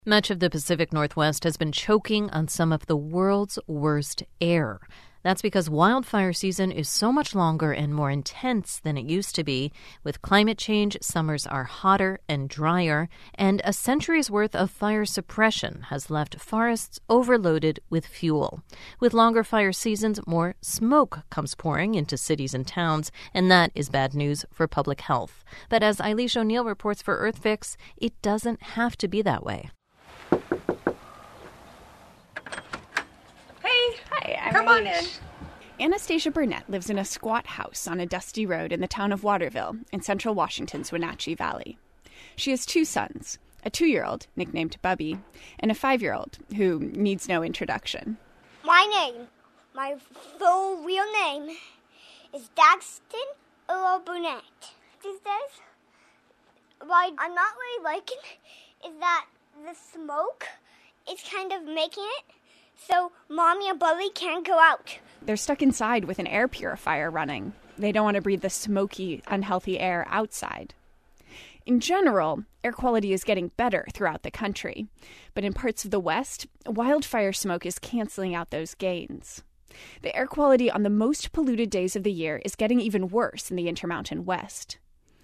Much of the Pacific Northwest has been choking on some of the world's worst air. That's because wildfire season is so much longer and more intense than it used to be. With climate change, summers are hotter and drier, and a century's worth of fire suppression has left forests overloaded with fuel. With longer fire seasons, more smoke comes pouring into cities and towns, and that is bad news for public health. But as Eilish O'Neill reports for EarthFix, it doesn't have to be that way. Come on in. Anastasia Burnett lives in a squat house on a dusty road in the town of Waterville in central Washington's Wenatchee Valley. She has two sons, a 2-year-old, nicknamed Bubby, and a 5-year-old, who needs no introduction. My full real name, is Daxton Earl Burnett. These days, what I'm not really liking is that the smoke is kind of making it so Mommy and Bubby can't go out. They're stuck inside with an air purifier running. They don't want to breathe the smoky, unhealthy air outside. In general, air quality is getting better throughout the country. But in parts of the West, wildfire smoke is canceling out those gains. The air quality on the most polluted days of the year is getting even worse in the Intermountain West.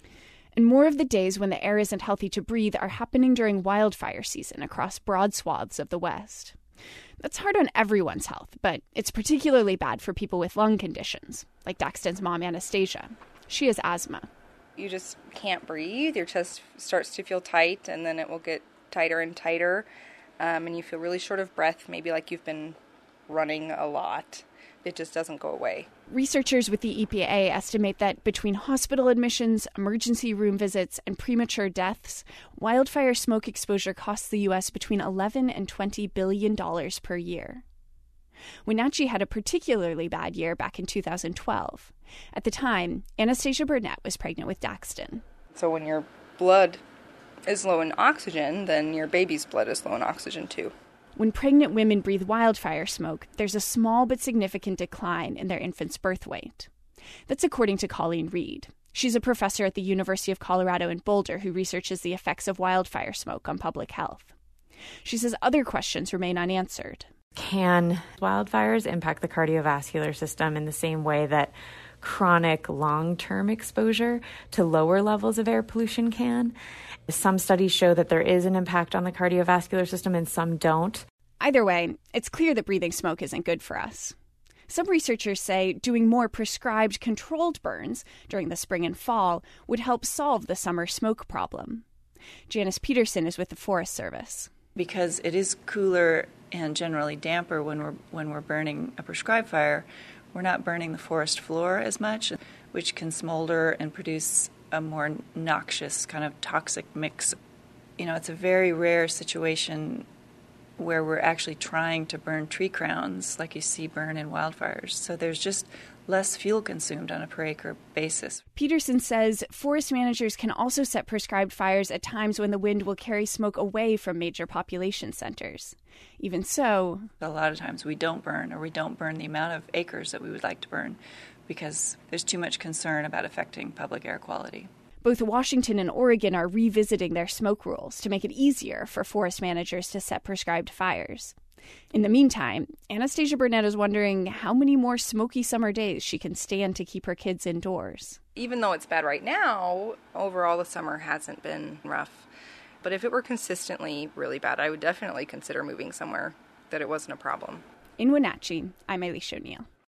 And more of the days when the air isn't healthy to breathe are happening during wildfire season across broad swaths of the West. That's hard on everyone's health, but it's particularly bad for people with lung conditions, like Daxton's mom, Anastasia. She has asthma. You just can't breathe. Your chest starts to feel tight, and then it will get tighter and tighter, and you feel really short of breath, maybe like you've been running a lot. It just doesn't go away. Researchers with the EPA estimate that between hospital admissions, emergency room visits, and premature deaths, wildfire smoke exposure costs the U.S. between $11 and $20 billion per year. Wenatchee had a particularly bad year back in 2012. At the time, Anastasia Burnett was pregnant with Daxton. So when your blood is low in oxygen, then your baby's blood is low in oxygen too. When pregnant women breathe wildfire smoke, there's a small but significant decline in their infant's birth weight. That's according to Colleen Reed. She's a professor at the University of Colorado in Boulder who researches the effects of wildfire smoke on public health. She says other questions remain unanswered. Can wildfires impact the cardiovascular system in the same way that chronic long-term exposure to lower levels of air pollution can? Some studies show that there is an impact on the cardiovascular system and some don't. Either way, it's clear that breathing smoke isn't good for us. Some researchers say doing more prescribed controlled burns during the spring and fall would help solve the summer smoke problem. Janice Peterson is with the Forest Service. Because it is cooler and generally damper when we're burning a prescribed fire, we're not burning the forest floor as much, which can smolder and produce a more noxious kind of toxic mix. You know, it's a very rare situation where we're actually trying to burn tree crowns like you see burn in wildfires. So there's just less fuel consumed on a per acre basis. Peterson says forest managers can also set prescribed fires at times when the wind will carry smoke away from major population centers. Even so, a lot of times we don't burn, or we don't burn the amount of acres that we would like to burn because there's too much concern about affecting public air quality. Both Washington and Oregon are revisiting their smoke rules to make it easier for forest managers to set prescribed fires. In the meantime, Anastasia Burnett is wondering how many more smoky summer days she can stand to keep her kids indoors. Even though it's bad right now, overall the summer hasn't been rough. But if it were consistently really bad, I would definitely consider moving somewhere that it wasn't a problem. In Wenatchee, I'm Eilish O'Neill.